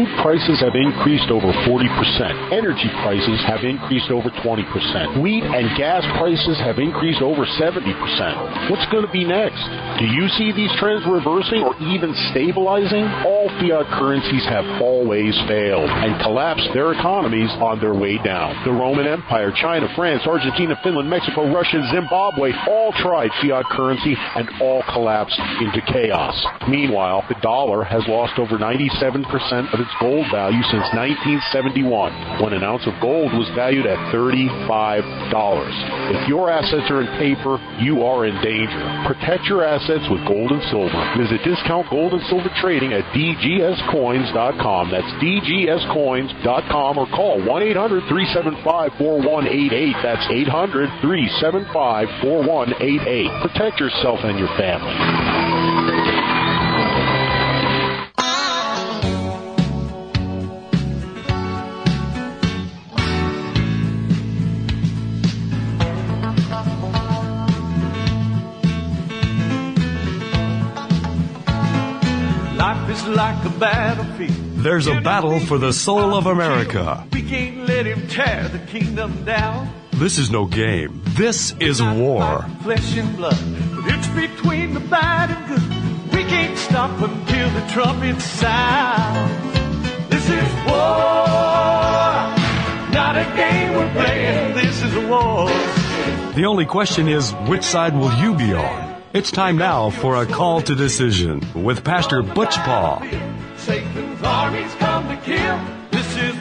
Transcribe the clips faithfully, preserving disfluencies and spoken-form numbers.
Food prices have increased over forty percent. Energy prices have increased over twenty percent. Wheat and gas prices have increased over seventy percent. What's going to be next? Do you see these trends reversing or even stabilizing? All fiat currencies have always failed and collapsed their economies on their way down. The Roman Empire, China, France, Argentina, Finland, Mexico, Russia, Zimbabwe all tried fiat currency and all collapsed into chaos. Meanwhile, the dollar has lost over ninety-seven percent of its gold value since nineteen seventy-one, when an ounce of gold was valued at thirty-five dollars. If your assets are in paper, you are in danger. Protect your assets with gold and silver. Visit Discount Gold and Silver Trading at d g s coins dot com. That's d g s coins dot com, or call one eight hundred, three seven five, four one eight eight. That's eight hundred, three seven five, four one eight eight. Protect yourself and your family. Life is like a battlefield. There's a battle for the soul of America. We can't let him tear the kingdom down. This is no game. This is war. Flesh and blood, but it's between the bad and good. We can't stop until the trumpet sounds. This is war, not a game we're playing. This is a war. The only question is, which side will you be on? It's time now for a call to decision with Pastor Butch Paul. Satan's armies come to kill. This is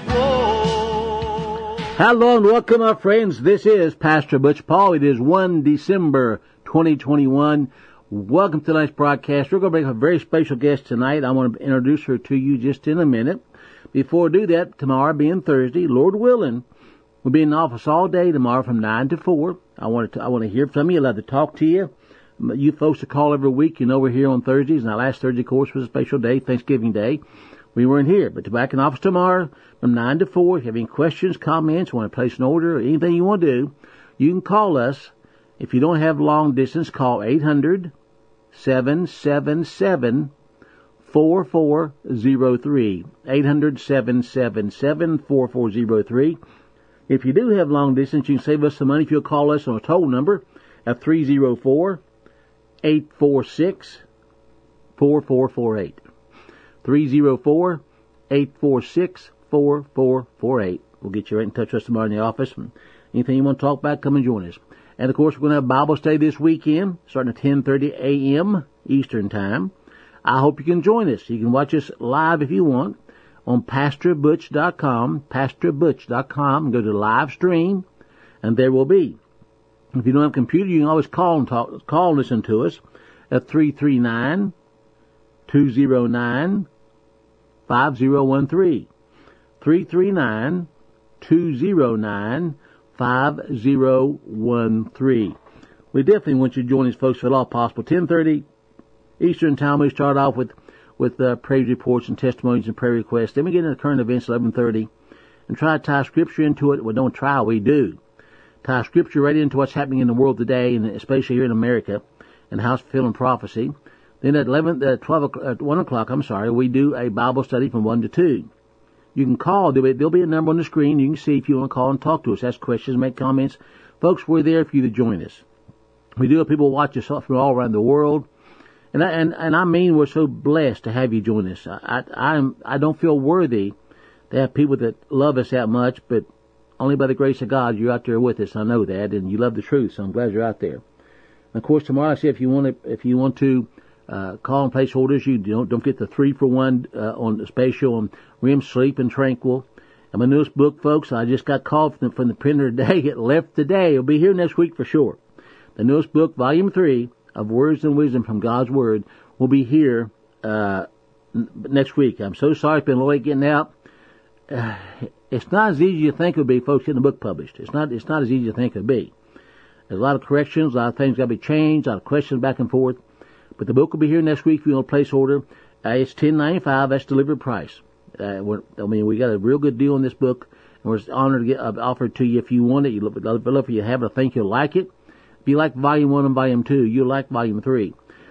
war. Hello and welcome, my friends. This is Pastor Butch Paul. It is the first of December, twenty twenty-one. Welcome to tonight's broadcast. We're going to bring a very special guest tonight. I want to introduce her to you just in a minute. Before I do that, tomorrow being Thursday, Lord willing, we'll be in the office all day tomorrow from nine to four. I want to, I want to hear from you. I'd love to talk to you. You folks that call every week, you know we're here on Thursdays, and our last Thursday, of course, was a special day, Thanksgiving Day. We weren't here, but back in office tomorrow from nine to four. If you have any questions, comments, want to place an order, or anything you want to do, you can call us. If you don't have long distance, call eight hundred, seven seven seven, four four zero three. eight hundred, seven seven seven, four four zero three. If you do have long distance, you can save us some money if you'll call us on a toll number of three oh four, eight four six, four four four eight. three oh four, eight four six, four four four eight. We'll get you right in touch with us tomorrow in the office. Anything you want to talk about, come and join us. And, of course, we're going to have Bible study this weekend, starting at ten thirty a.m. Eastern Time. I hope you can join us. You can watch us live if you want on pastor butch dot com, pastor butch dot com. Go to live stream, and there will be. If you don't have a computer, you can always call and talk, call and listen to us at three three nine, two oh nine, five oh one three. three three nine, two oh nine, five oh one three. We definitely want you to join us, folks, if at all possible. ten thirty Eastern Time, we start off with, with uh, praise reports and testimonies and prayer requests. Then we get into current events at eleven thirty and try to tie Scripture into it. Well, don't try, we do. Tie Scripture right into what's happening in the world today, and especially here in America, and how it's fulfilling prophecy. Then at eleven, uh, twelve, uh, one o'clock, I'm sorry, we do a Bible study from one to two. You can call. There'll be, there'll be a number on the screen. You can see if you want to call and talk to us, ask questions, make comments. Folks, we're there for you to join us. We do have people watch us from all around the world, and I, and and I mean we're so blessed to have you join us. I I I'm, I don't feel worthy to have people that love us that much, but only by the grace of God, you're out there with us. I know that, and you love the truth, so I'm glad you're out there. And of course, tomorrow, I say if you want to, if you want to uh, call and place orders, you don't don't get the three for one uh, on the special on R E M Sleep and Tranquil. And my newest book, folks, I just got called from the, from the printer today. It left today. It'll be here next week for sure. The newest book, Volume Three of Words and Wisdom from God's Word, will be here uh, n- next week. I'm so sorry it's been late getting out. Uh, It's not as easy as you think it would be, folks, getting the book published. It's not, it's not as easy as you think it would be. There's a lot of corrections, a lot of things got to be changed, a lot of questions back and forth. But the book will be here next week if you want to place order. Uh, it's ten ninety-five. That's delivered price. Uh, we're, I mean, we got a real good deal on this book, and we're honored to get uh, offered to you if you want it. You'd love, love for you to have it. I think you'll like it. If you like Volume One and Volume Two, you'll like Volume Three.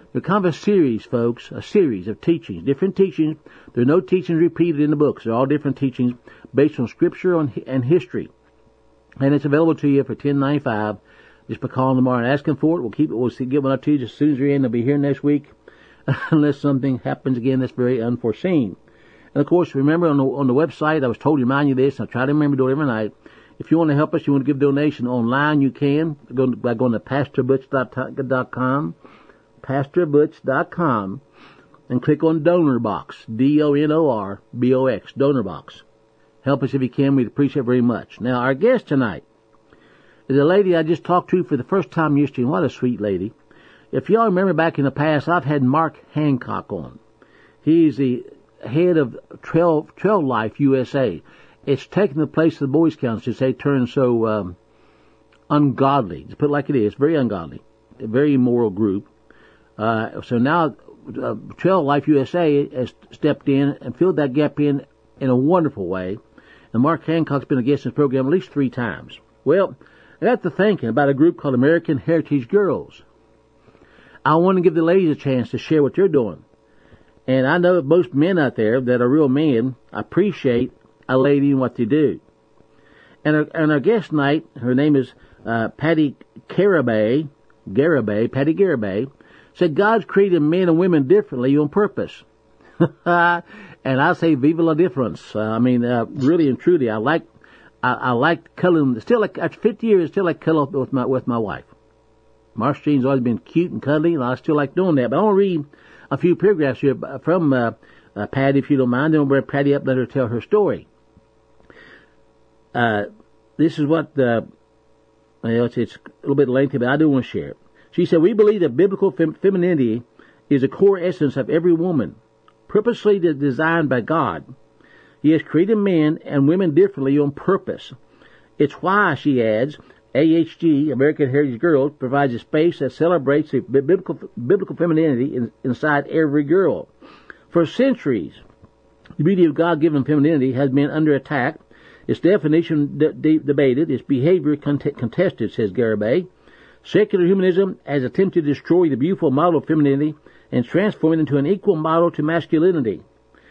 They're kind of a series, folks, a series of teachings, different teachings. There are no teachings repeated in the books. They're all different teachings based on Scripture and history. And it's available to you for ten ninety-five. Just by calling tomorrow and asking for it. We'll keep it. We'll get one up to you as soon as we're in. They'll be here next week, unless something happens again that's very unforeseen. And of course, remember on the on the website, I was told to remind you this. I try to remember to do it every night. If you want to help us, you want to give a donation online, you can go by going to pastor butch dot com, pastor butch dot com, and click on Donor Box, D O N O R B O X, Donor Box. Help us if you can. We'd appreciate it very much. Now, our guest tonight is a lady I just talked to for the first time yesterday. What a sweet lady. If y'all remember back in the past, I've had Mark Hancock on. He's the head of Trail, Trail Life U S A. It's taken the place of the Boy Scouts since they turned so um, ungodly. To put it like it is, very ungodly. A very immoral group. Uh, so now uh, Trail Life U S A has stepped in and filled that gap in in a wonderful way. And Mark Hancock's been a guest in this program at least three times. Well, I got to thinking about a group called American Heritage Girls. I want to give the ladies a chance to share what they're doing. And I know that most men out there that are real men appreciate a lady and what they do. And our, and our guest tonight, her name is uh, Patty Garibay, Garibay, Patty Garibay, said God's created men and women differently on purpose. And I say, viva la difference. Uh, I mean, uh, really and truly, I like, I, I like cuddling. Still, like after fifty years, still like cuddling with my with my wife. Marcia Jean's always been cute and cuddly, and I still like doing that. But I want to read a few paragraphs here from uh, uh, Patty, if you don't mind. Then we'll bring Patty up, let her tell her story. Uh, this is what uh, well, it's, it's a little bit lengthy, but I do want to share it. She said, "We believe that biblical fem- femininity is the core essence of every woman, purposely designed by God. He has created men and women differently on purpose. It's why," she adds, A H G, American Heritage Girls, provides a space that celebrates the biblical, biblical femininity in, inside every girl. For centuries, the beauty of God-given femininity has been under attack, its definition de- de- debated, its behavior cont- contested, says Garibay. Secular humanism has attempted to destroy the beautiful model of femininity and transform it into an equal model to masculinity.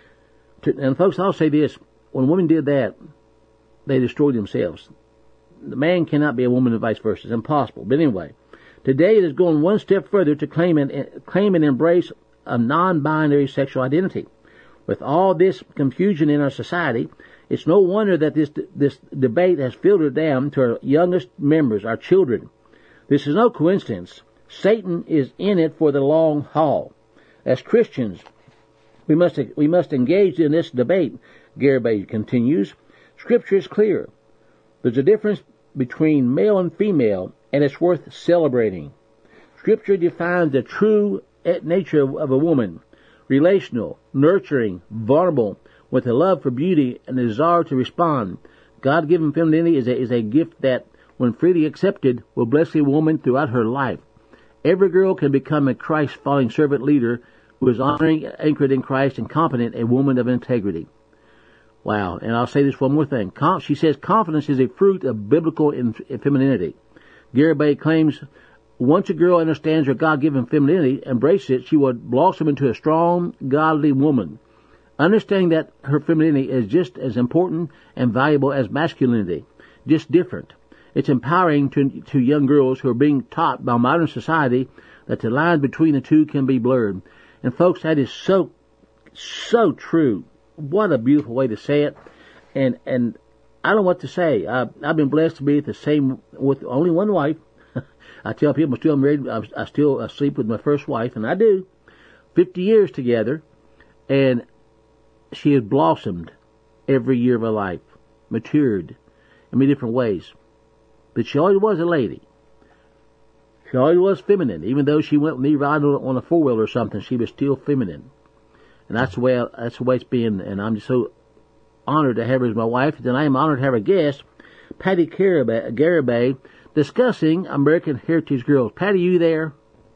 To, and folks, I'll say this, when women did that, they destroyed themselves. The man cannot be a woman and vice versa. It's impossible. But anyway, today it is going one step further to claim and, claim and embrace a non-binary sexual identity. With all this confusion in our society, it's no wonder that this this debate has filtered down to our youngest members, our children. This is no coincidence. Satan is in it for the long haul. As Christians, we must we must engage in this debate, Garibay continues. Scripture is clear. There's a difference between male and female, and it's worth celebrating. Scripture defines the true nature of a woman: relational, nurturing, vulnerable, with a love for beauty and a desire to respond. God-given femininity is a, is a gift that, when freely accepted, will bless a woman throughout her life. Every girl can become a Christ-following servant leader who is honoring, anchored in Christ, and competent, a woman of integrity. Wow. And I'll say this one more thing. Com- she says confidence is a fruit of biblical in- femininity. Garibay claims once a girl understands her God-given femininity, embraces it, she will blossom into a strong, godly woman. Understanding that her femininity is just as important and valuable as masculinity, just different. It's empowering to, to young girls who are being taught by modern society that the line between the two can be blurred. And folks, that is so, so true. What a beautiful way to say it. And, and I don't know what to say. I, I've been blessed to be the same with only one wife. I tell people I'm still married. I, I still sleep with my first wife, and I do. Fifty years together, and she has blossomed every year of her life, matured in many different ways. But she always was a lady. She always was feminine. Even though she went with me riding on a four-wheeler or something, she was still feminine. And that's the way, that's the way it's been. And I'm just so honored to have her as my wife. And I am honored to have a guest, Patty Garibay, discussing American Heritage Girls. Patty, you there?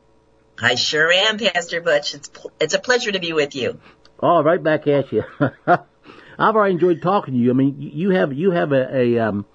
I sure am, Pastor Butch. It's it's a pleasure to be with you. Oh, right back at you. I've already enjoyed talking to you. I mean, you have you have a a um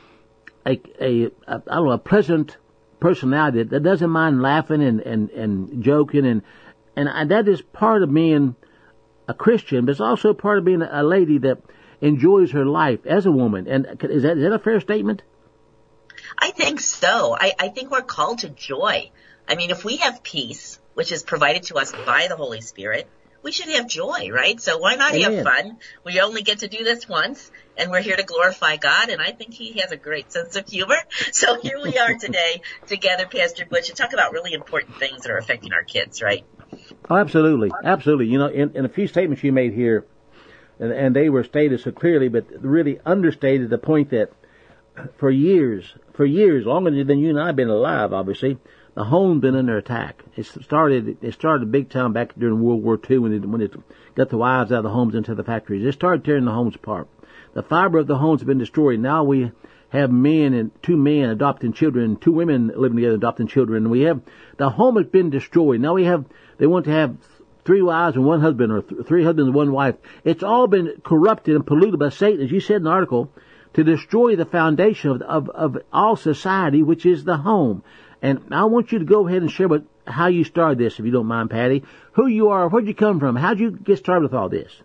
a, a, a I don't know a pleasant personality that doesn't mind laughing and and and joking and And I, that is part of being a Christian, but it's also part of being a lady that enjoys her life as a woman. And is that, is that a fair statement? I think so. I, I think we're called to joy. I mean, if we have peace, which is provided to us by the Holy Spirit, we should have joy, right? So why not Amen. have fun? We only get to do this once, and we're here to glorify God, and I think he has a great sense of humor. So here we are today together, Pastor Butch, to talk about really important things that are affecting our kids, right? Oh, absolutely. Absolutely. You know, in, in a few statements you made here, and, and they were stated so clearly, but really understated the point that for years, for years, longer than you and I have been alive, obviously, the home's been under attack. It started, it started big time back during World War Two when it, when it got the wives out of the homes into the factories. It started tearing the homes apart. The fiber of the homes have been destroyed. Now we have men and two men adopting children, two women living together adopting children. And we have, the home has been destroyed. Now we have, they want to have three wives and one husband, or th- three husbands and one wife. It's all been corrupted and polluted by Satan, as you said in the article, to destroy the foundation of, of, of all society, which is the home. And I want you to go ahead and share with how you started this, if you don't mind, Patty. Who you are, where'd you come from, how'd you get started with all this?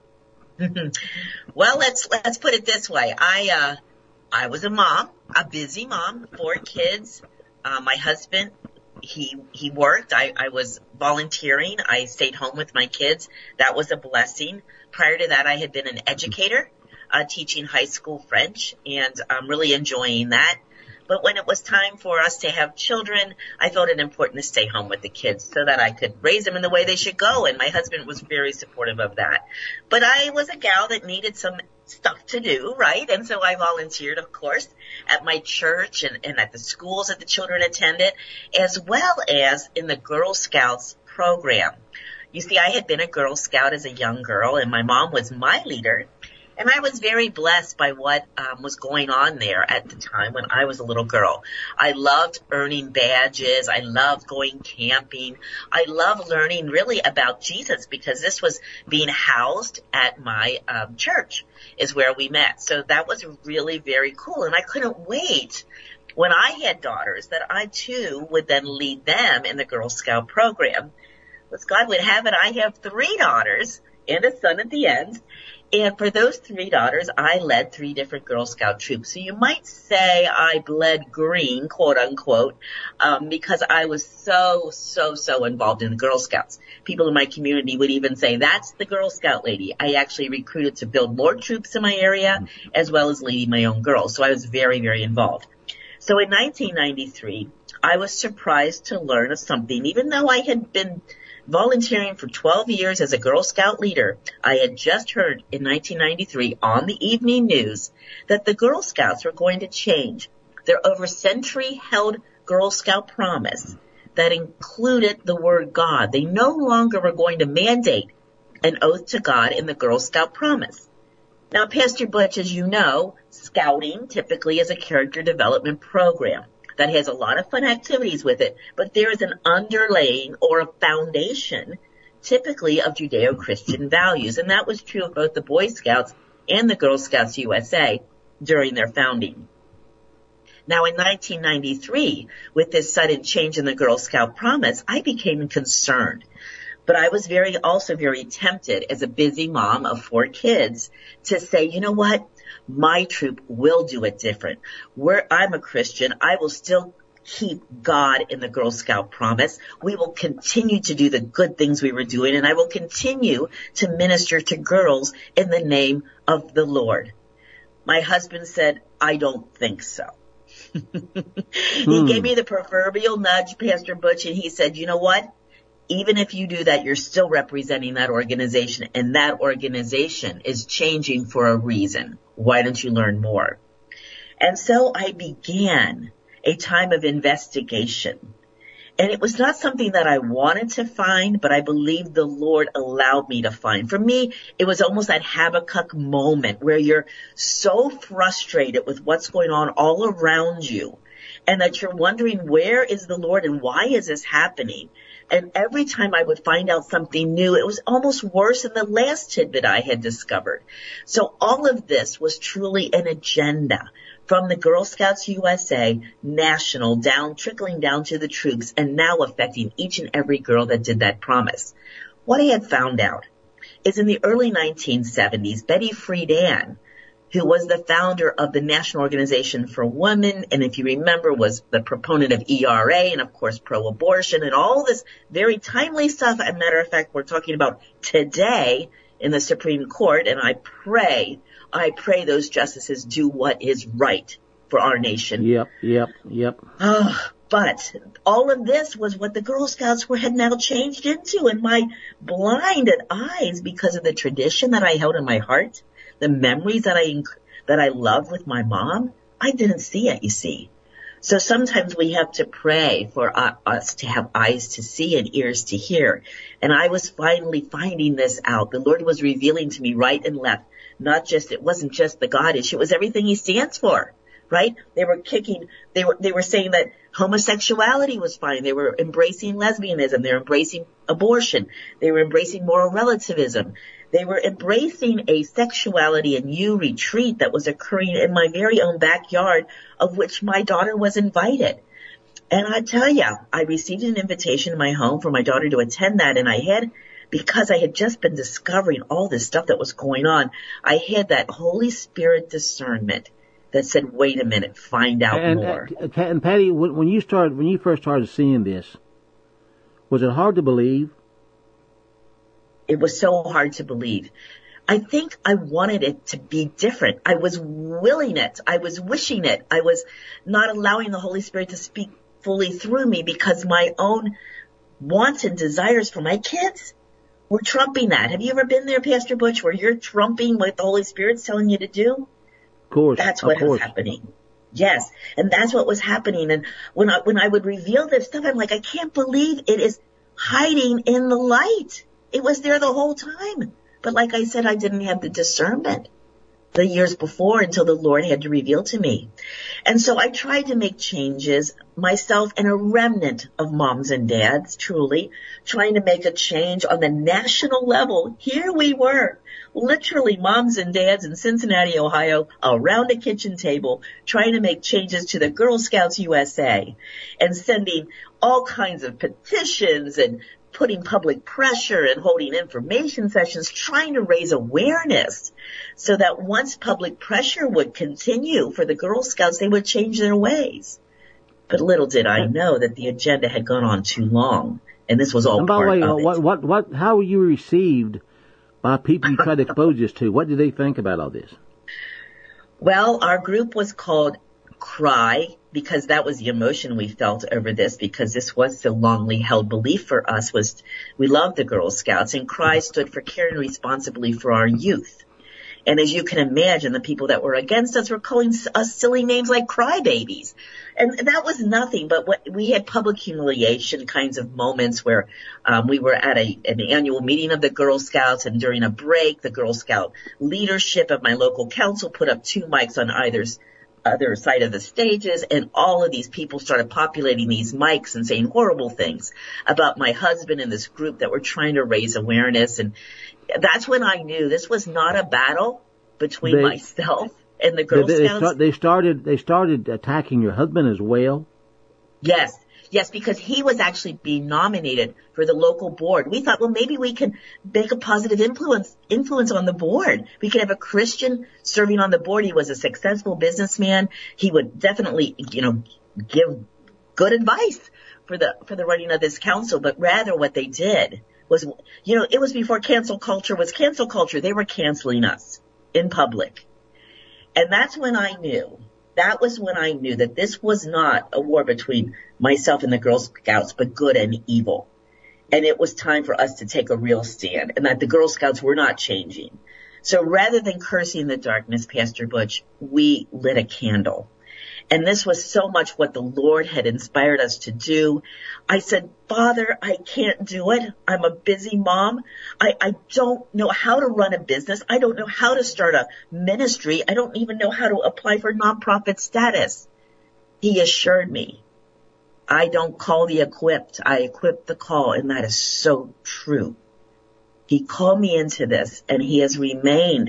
Well, let's let's put it this way. I uh, I was a mom, a busy mom, four kids. Uh, my husband, he he worked. I, I was volunteering. I stayed home with my kids. That was a blessing. Prior to that, I had been an educator, uh, teaching high school French, and I'm really enjoying that. But when it was time for us to have children, I felt it important to stay home with the kids so that I could raise them in the way they should go. And my husband was very supportive of that. But I was a gal that needed some stuff to do, right? And so I volunteered, of course, at my church and, and at the schools that the children attended, as well as in the Girl Scouts program. You see, I had been a Girl Scout as a young girl, and my mom was my leader. And I was very blessed by what um, was going on there at the time when I was a little girl. I loved earning badges. I loved going camping. I loved learning really about Jesus, because this was being housed at my um, church is where we met. So that was really very cool. And I couldn't wait when I had daughters that I too would then lead them in the Girl Scout program. As God would have it, I have three daughters and a son at the end. And for those three daughters, I led three different Girl Scout troops. So you might say I bled green, quote unquote, um, because I was so, so, so involved in the Girl Scouts. People in my community would even say, that's the Girl Scout lady. I actually recruited to build more troops in my area, as well as leading my own girls. So I was very, very involved. So in nineteen ninety-three, I was surprised to learn of something, even though I had been volunteering for twelve years as a Girl Scout leader. I had just heard in nineteen ninety-three on the evening news that the Girl Scouts were going to change their over century held Girl Scout promise that included the word God. They no longer were going to mandate an oath to God in the Girl Scout promise. Now, Pastor Butch, as you know, scouting typically is a character development program that has a lot of fun activities with it, but there is an underlaying or a foundation typically of Judeo-Christian values, and that was true of both the Boy Scouts and the Girl Scouts U S A during their founding. Now, in nineteen ninety-three, with this sudden change in the Girl Scout promise, I became concerned. But I was very, also very tempted as a busy mom of four kids to say, you know what? My troop will do it different. Where I'm a Christian, I will still keep God in the Girl Scout promise. We will continue to do the good things we were doing, and I will continue to minister to girls in the name of the Lord. My husband said, I don't think so. He hmm. gave me the proverbial nudge, Pastor Butch, and he said, you know what? Even if you do that, you're still representing that organization, and that organization is changing for a reason. Why don't you learn more? And so I began a time of investigation. And it was not something that I wanted to find, but I believe the Lord allowed me to find. For me, it was almost that Habakkuk moment where you're so frustrated with what's going on all around you, and that you're wondering, where is the Lord and why is this happening? And every time I would find out something new, it was almost worse than the last tidbit I had discovered. So all of this was truly an agenda from the Girl Scouts U S A, national, down, trickling down to the troops, and now affecting each and every girl that did that promise. What I had found out is in the early nineteen seventies, Betty Friedan, who was the founder of the National Organization for Women, and if you remember, was the proponent of E R A and, of course, pro-abortion and all this very timely stuff. As a matter of fact, we're talking about today in the Supreme Court, and I pray, I pray those justices do what is right for our nation. Yep, yep, yep. Oh, but all of this was what the Girl Scouts were had now changed into, and my blinded eyes, because of the tradition that I held in my heart, the memories that I that I love with my mom, I didn't see it, you see. So sometimes we have to pray for uh, us to have eyes to see and ears to hear. And I was finally finding this out. The Lord was revealing to me right and left, not just, it wasn't just the God issue, it was everything he stands for, right? They were kicking, they were, they were saying that homosexuality was fine. They were embracing lesbianism. They were embracing abortion. They were embracing moral relativism. They were embracing a sexuality and you retreat that was occurring in my very own backyard, of which my daughter was invited. And I tell you, I received an invitation in my home for my daughter to attend that, and I had, because I had just been discovering all this stuff that was going on, I had that Holy Spirit discernment that said, wait a minute, find out and, more. And, and Patty, when, when you started, when you first started seeing this, was it hard to believe? It was so hard to believe. I think I wanted it to be different. I was willing it. I was wishing it. I was not allowing the Holy Spirit to speak fully through me because my own wants and desires for my kids were trumping that. Have you ever been there, Pastor Butch, where you're trumping what the Holy Spirit's telling you to do? Of course. That's what of course. was happening. Yes. And that's what was happening. And when I, when I would reveal this stuff, I'm like, I can't believe it is hiding in the light. It was there the whole time. But like I said, I didn't have the discernment the years before until the Lord had to reveal to me. And so I tried to make changes myself and a remnant of moms and dads, truly, trying to make a change on the national level. Here we were, literally moms and dads in Cincinnati, Ohio, around a kitchen table, trying to make changes to the Girl Scouts U S A and sending all kinds of petitions and putting public pressure and holding information sessions, trying to raise awareness so that once public pressure would continue for the Girl Scouts, they would change their ways. But little did I know that the agenda had gone on too long, and this was all and by part the way, of it. What, what, what, how were you received by people you tried to expose this to? What did they think about all this? Well, our group was called Cry, because that was the emotion we felt over this, because this was the longly held belief for us was we loved the Girl Scouts, and Cry stood for caring responsibly for our youth. And as you can imagine, the people that were against us were calling us silly names like crybabies. And that was nothing, but what, we had public humiliation kinds of moments where um, we were at a, an annual meeting of the Girl Scouts, and during a break, the Girl Scout leadership of my local council put up two mics on either other side of the stages, and all of these people started populating these mics and saying horrible things about my husband and this group that were trying to raise awareness. And that's when I knew this was not a battle between they, myself and the Girl they, they Scouts. Start, they started, they started attacking your husband as well? Yes. Yes, because he was actually being nominated for the local board. We thought, well, maybe we can make a positive influence influence on the board. We could have a Christian serving on the board. He was a successful businessman. He would definitely, you know, give good advice for the for the running of this council. But rather what they did was, you know, it was before cancel culture was cancel culture. They were canceling us in public. And that's when I knew. That was when I knew that this was not a war between myself and the Girl Scouts, but good and evil. And it was time for us to take a real stand, and that the Girl Scouts were not changing. So rather than cursing the darkness, Pastor Butch, we lit a candle. And this was so much what the Lord had inspired us to do. I said, Father, I can't do it. I'm a busy mom. I, I don't know how to run a business. I don't know how to start a ministry. I don't even know how to apply for nonprofit status. He assured me, I don't call the equipped. I equip the call. And that is so true. He called me into this, and he has remained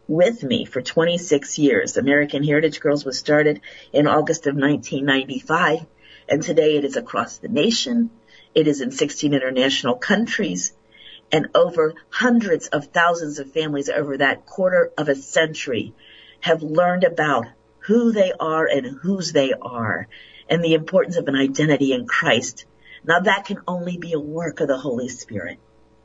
with me for twenty-six years. American Heritage Girls was started in August of nineteen ninety-five, and today it is across the nation. It is in sixteen international countries, and over hundreds of thousands of families over that quarter of a century have learned about who they are and whose they are, and the importance of an identity in Christ. Now that can only be a work of the Holy Spirit.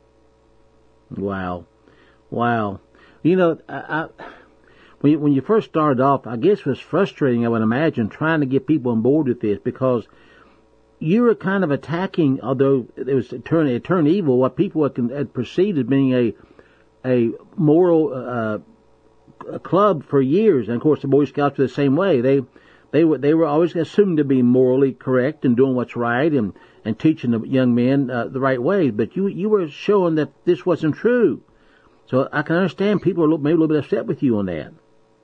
Wow. Wow. You know, I, I, when, you, when you first started off, I guess it was frustrating, I would imagine, trying to get people on board with this, because you were kind of attacking, although it was turn, it turned evil, what people had, had perceived as being a a moral uh, a club for years. And of course, the Boy Scouts were the same way. They they were they were always assumed to be morally correct and doing what's right and and teaching the young men uh, the right way. But you you were showing that this wasn't true. So I can understand people are maybe a little bit upset with you on that.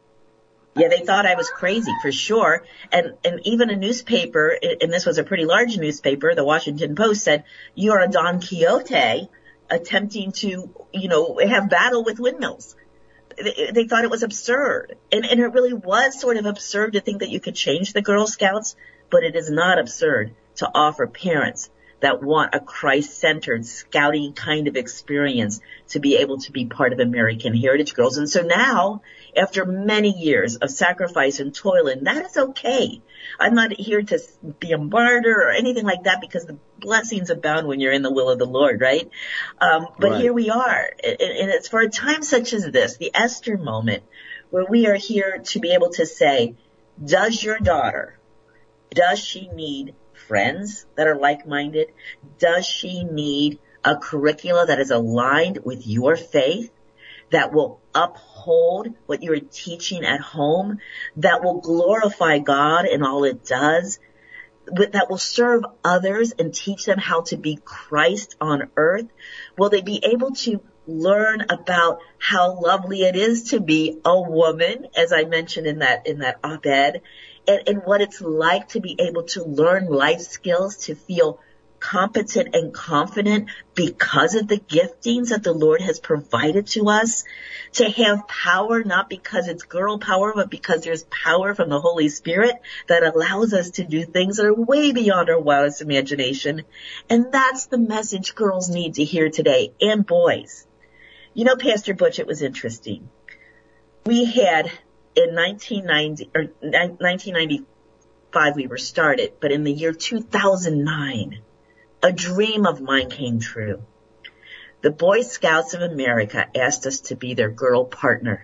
Yeah, they thought I was crazy for sure. And and even a newspaper, and this was a pretty large newspaper, the Washington Post, said, "You're a Don Quixote attempting to, you know, have battle with windmills." They, they thought it was absurd. And, and it really was sort of absurd to think that you could change the Girl Scouts, but it is not absurd to offer parents that want a Christ-centered scouting kind of experience to be able to be part of American Heritage Girls. And so now, after many years of sacrifice and toil, and that is okay. I'm not here to be a martyr or anything like that, because the blessings abound when you're in the will of the Lord, right? Um, but right. Here we are. And, and it's for a time such as this, the Esther moment, where we are here to be able to say, does your daughter, does she need friends that are like-minded? Does she need a curricula that is aligned with your faith, that will uphold what you're teaching at home, that will glorify God in all it does, that will serve others and teach them how to be Christ on earth? Will they be able to learn about how lovely it is to be a woman, as I mentioned in that in that op-ed, and, and what it's like to be able to learn life skills, to feel competent and confident because of the giftings that the Lord has provided to us, to have power, not because it's girl power, but because there's power from the Holy Spirit that allows us to do things that are way beyond our wildest imagination. And that's the message girls need to hear today, and boys. You know, Pastor Butch, it was interesting. We had in nineteen ninety or nineteen ninety-five we were started, but in the year two thousand nine, a dream of mine came true. The Boy Scouts of America asked us to be their girl partner.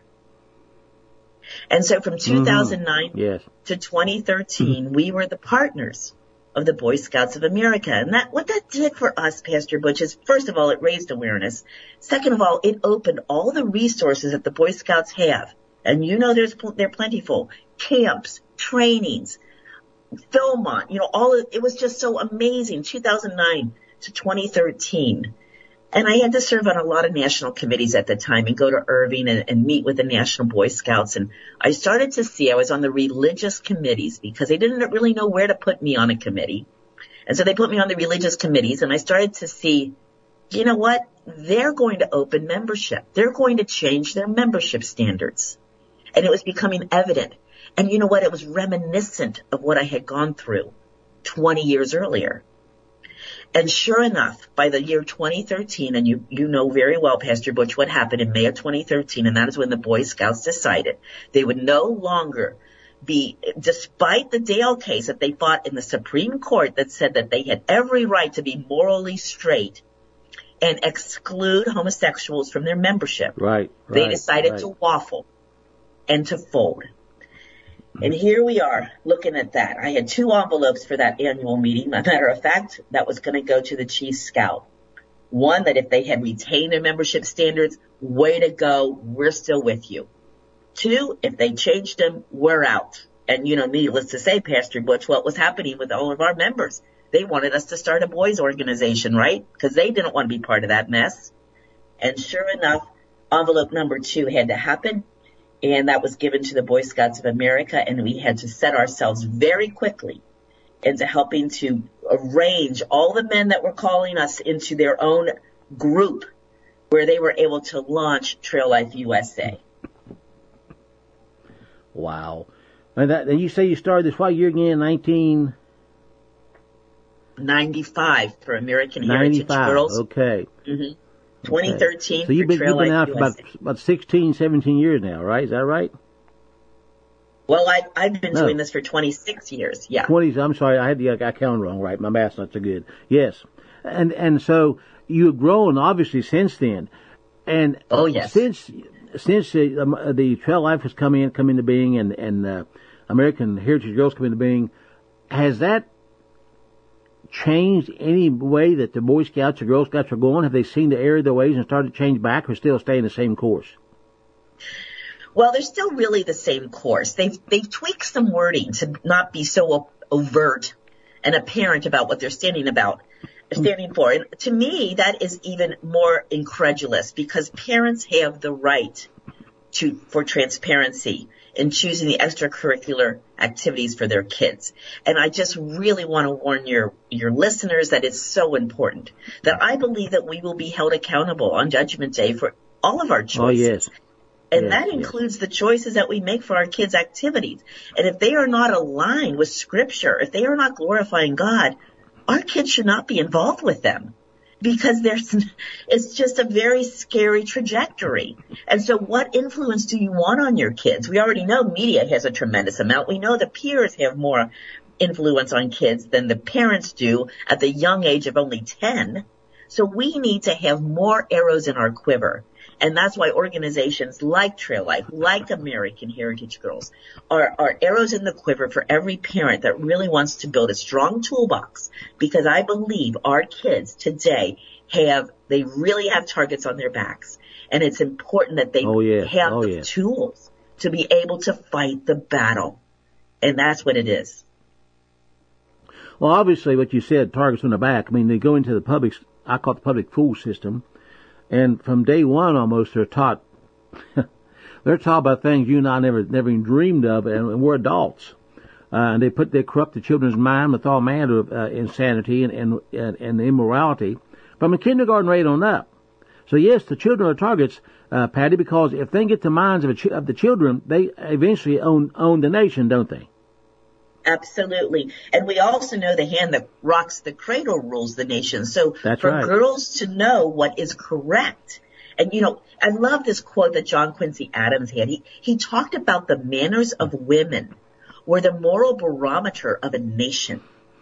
And so from two thousand nine mm-hmm. yes. to twenty thirteen, mm-hmm. we were the partners of the Boy Scouts of America. And that, what that did for us, Pastor Butch, is first of all, it raised awareness. Second of all, it opened all the resources that the Boy Scouts have. And you know, there's, they're plentiful. Camps, trainings, Philmont, you know, all of, it was just so amazing, two thousand nine to twenty thirteen. And I had to serve on a lot of national committees at the time and go to Irving and, and meet with the National Boy Scouts. And I started to see, I was on the religious committees because they didn't really know where to put me on a committee. And so they put me on the religious committees, and I started to see, you know what? They're going to open membership. They're going to change their membership standards. And it was becoming evident. And you know what? It was reminiscent of what I had gone through twenty years earlier. And sure enough, by the year twenty thirteen, and you, you know very well, Pastor Butch, what happened in May of twenty thirteen, and that is when the Boy Scouts decided they would no longer be, despite the Dale case that they fought in the Supreme Court that said that they had every right to be morally straight and exclude homosexuals from their membership. Right. They right, decided right. to waffle and to fold. And here we are looking at that. I had two envelopes for that annual meeting. As a matter of fact, that was going to go to the Chief Scout. One, that if they had retained their membership standards, way to go, we're still with you. Two, if they changed them, we're out. And, you know, needless to say, Pastor Butch, what was happening with all of our members? They wanted us to start a boys organization, right? Because they didn't want to be part of that mess. And sure enough, envelope number two had to happen. And that was given to the Boy Scouts of America, and we had to set ourselves very quickly into helping to arrange all the men that were calling us into their own group where they were able to launch Trail Life U S A. Wow. And that, and you say you started this what year again? nineteen ninety-five for American Heritage Girls. Okay. Mm-hmm. twenty thirteen okay. So you've been, for Trail you've been Life out for about, about sixteen, seventeen years now, right? Is that right? Well, I, I've been no. doing this for twenty-six years. Yeah. twenty. I'm sorry, I had the I counted wrong. Right, my math's not so good. Yes, and and so you've grown obviously since then, and oh yes, since since the, um, the Trail Life has come in come into being, and and uh, American Heritage Girls come into being, has that changed any way that the Boy Scouts or Girl Scouts are going? Have they seen the error of their ways and started to change back, or still stay in the same course? Well, they're still really the same course. They've they've tweaked some wording to not be so overt and apparent about what they're standing about, standing for. And to me, that is even more incredulous because parents have the right to for transparency in choosing the extracurricular activities for their kids. And I just really want to warn your your listeners that it's so important that I believe that we will be held accountable on Judgment Day for all of our choices. Oh yes. And yes, that yes. includes the choices that we make for our kids' activities. And if they are not aligned with Scripture, if they are not glorifying God, our kids should not be involved with them because there's, it's just a very scary trajectory. And so what influence do you want on your kids? We already know media has a tremendous amount. We know the peers have more influence on kids than the parents do at the young age of only ten. So we need to have more arrows in our quiver. And that's why organizations like Trail Life, like American Heritage Girls, are, are arrows in the quiver for every parent that really wants to build a strong toolbox. Because I believe our kids today have, they really have targets on their backs. And it's important that they oh, yes. have oh, the yes. tools to be able to fight the battle. And that's what it is. Well, obviously what you said, targets on the back, I mean, they go into the public, I call it the public school system. And from day one, almost, they're taught, they're taught about things you and I never, never even dreamed of, and we're adults. Uh, and they put, they corrupt the children's mind with all manner of uh, insanity and, and, and, and immorality from the kindergarten rate on up. So yes, the children are targets, uh, Patty, because if they get the minds of, a ch- of the children, they eventually own, own the nation, don't they? Absolutely. And we also know the hand that rocks the cradle rules the nation. So That's for right. girls to know what is correct. And, you know, I love this quote that John Quincy Adams had. He, he talked about the manners of women were the moral barometer of a nation.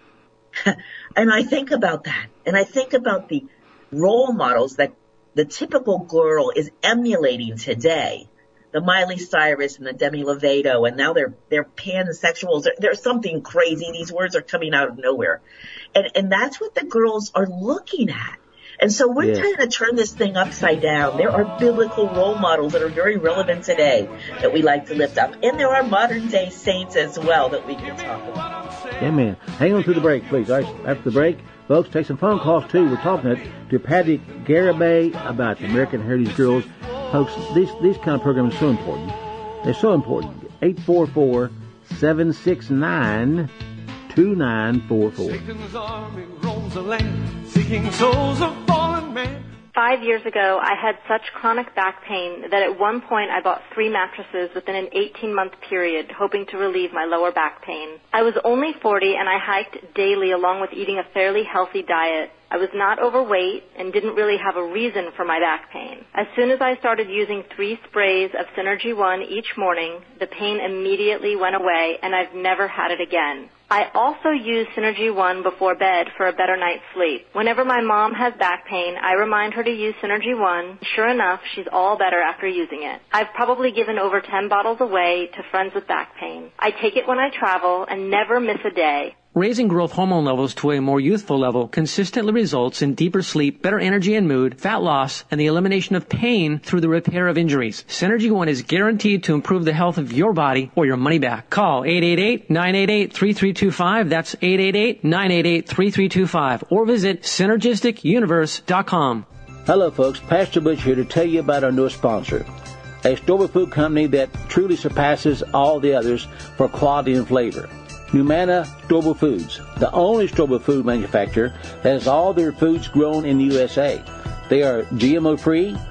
And I think about that. And I think about the role models that the typical girl is emulating today. The Miley Cyrus and the Demi Lovato, and now they're they're pansexuals. There's something crazy. These words are coming out of nowhere, and and that's what the girls are looking at. And so we're yes. trying to turn this thing upside down. There are biblical role models that are very relevant today that we like to lift up, and there are modern day saints as well that we can talk about. Amen. Hang on to the break, please. All right, after the break, folks, take some phone calls too. We're talking to Patty Garibay about the American Heritage Girls. Folks, these, these kind of programs are so important. They're so important. eight four four, seven six nine, two nine four four. Satan's army roams the land, seeking souls of fallen men. Five years ago, I had such chronic back pain that at one point I bought three mattresses within an eighteen-month period, hoping to relieve my lower back pain. I was only forty, and I hiked daily along with eating a fairly healthy diet. I was not overweight and didn't really have a reason for my back pain. As soon as I started using three sprays of Synergy One each morning, the pain immediately went away, and I've never had it again. I also use Synergy One before bed for a better night's sleep. Whenever my mom has back pain, I remind her to use Synergy One. Sure enough, she's all better after using it. I've probably given over ten bottles away to friends with back pain. I take it when I travel and never miss a day. Raising growth hormone levels to a more youthful level consistently results in deeper sleep, better energy and mood, fat loss, and the elimination of pain through the repair of injuries. Synergy One is guaranteed to improve the health of your body or your money back. Call eight eight eight, nine eight eight, three three two five. That's eight eight eight, nine eight eight, three three two five. Or visit synergistic universe dot com. Hello, folks. Pastor Butch here to tell you about our newest sponsor, a store-bought food company that truly surpasses all the others for quality and flavor. Numana Store-bought Foods, the only store-bought food manufacturer that has all their foods grown in the U S A. They are G M O-free,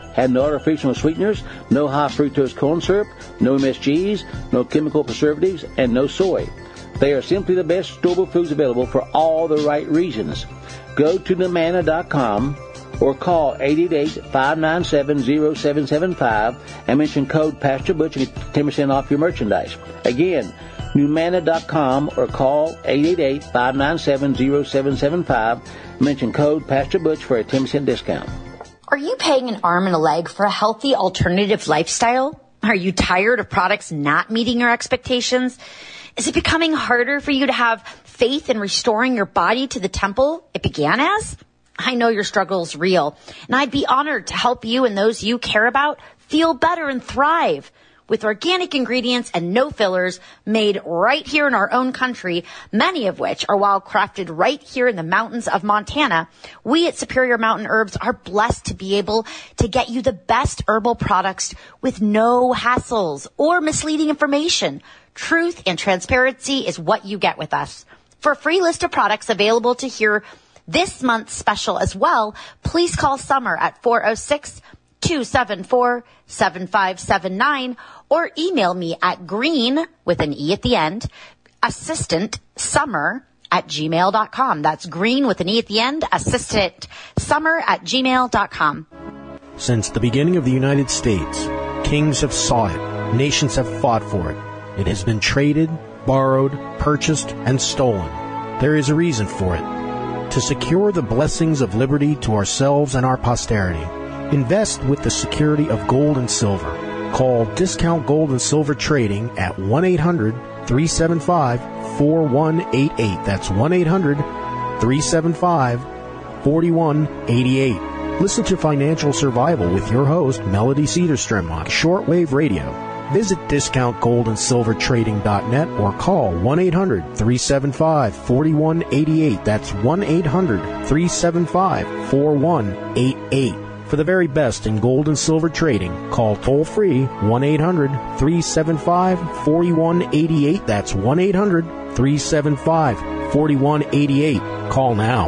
have no artificial sweeteners, no high fructose corn syrup, no M S Gs, no chemical preservatives, and no soy. They are simply the best storable foods available for all the right reasons. Go to Numanna dot com or call eight eight eight, five nine seven, zero seven seven five and mention code Pastor Butch and get ten percent off your merchandise. Again, Numanna dot com or call eight eight eight, five nine seven, zero seven seven five and mention code Pastor Butch for a ten percent discount. Are you paying an arm and a leg for a healthy alternative lifestyle? Are you tired of products not meeting your expectations? Is it becoming harder for you to have faith in restoring your body to the temple it began as? I know your struggle is real, and I'd be honored to help you and those you care about feel better and thrive. With organic ingredients and no fillers made right here in our own country, many of which are wild crafted right here in the mountains of Montana, we at Superior Mountain Herbs are blessed to be able to get you the best herbal products with no hassles or misleading information. Truth and transparency is what you get with us. For a free list of products available to hear this month's special as well, please call Summer at four oh six, two seven four, seven five seven nine or email me at green, with an E at the end, assistant summer at gmail dot com. That's green with an E at the end, assistant summer at gmail dot com. Since the beginning of the United States, kings have sought it, nations have fought for it. It has been traded, borrowed, purchased, and stolen. There is a reason for it. To secure the blessings of liberty to ourselves and our posterity, invest with the security of gold and silver. Call Discount Gold and Silver Trading at one eight hundred, three seven five, four one eight eight. That's one eight hundred, three seven five, four one eight eight. Listen to Financial Survival with your host, Melody Cedarstrom, on shortwave radio. Visit discount gold and silver trading dot net or call one eight hundred, three seven five, four one eight eight. That's one eight hundred, three seven five, four one eight eight. For the very best in gold and silver trading, call toll-free one eight hundred, three seven five, four one eight eight. That's one eight hundred, three seven five, four one eight eight. Call now.